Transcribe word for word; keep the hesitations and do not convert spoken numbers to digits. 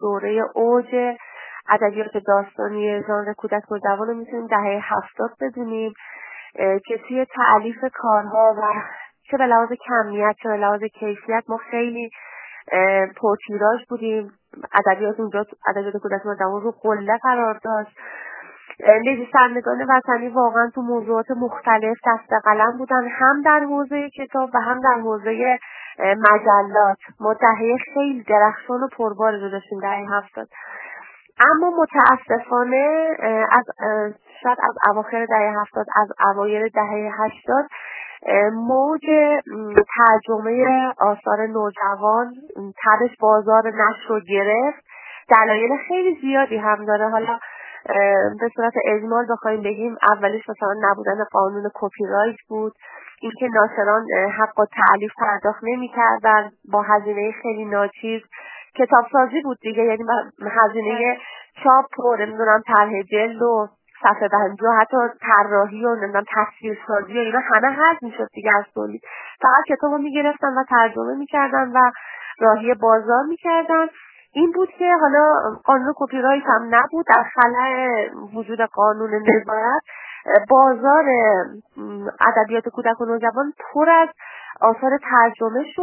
دوره اوج ادبیات داستانی ژانر کودک و جوان رو میتونیم دهه هفتاد بدونیم که توی تألیف کارها و چه به لحاظ کمیت چه به لحاظ کیفیت ما خیلی پرتیراژ بودیم. ادبیات اونجا ادبیات کودک و جوان رو قله قرار داشت. نویسندگان وطنی واقعا تو موضوعات مختلف دست قلم بودن، هم در حوزه کتاب و هم در حوزه مجلات. ما دهه خیلی درخشان و پربار رو داشتیم دهه هفتاد. اما متاسفانه از شاید از اواخر دهه هفتاد از اوایل دهه هشتاد موج ترجمه آثار نوجوان تبش بازار نشر رو گرفت. دلایل خیلی زیادی هم داره. حالا به صورت اجمال بخوایم بگیم اولش مثلا نبودن قانون کپی رایت بود، اینکه ناشران حق تألیف پرداخت نمی‌کردن، با هزینه خیلی ناچیز کتاب سازی بود دیگه، یعنی هزینه چاپ و نمیدونم طرح جلد و صفحه بندی و حتی طراحی و نمیدونم تصویر سازی و اینا همه حذف میشد دیگه از تولید. فقط کتابو میگرفتن و ترجمه میکردن و راهی بازار میکردن. این بود که حالا قانون کپی رایت هم نبود، در خلأ وجود قانون نظارت بازار ادبیات کودک و نوجوان پر از آثار ترجمه شد.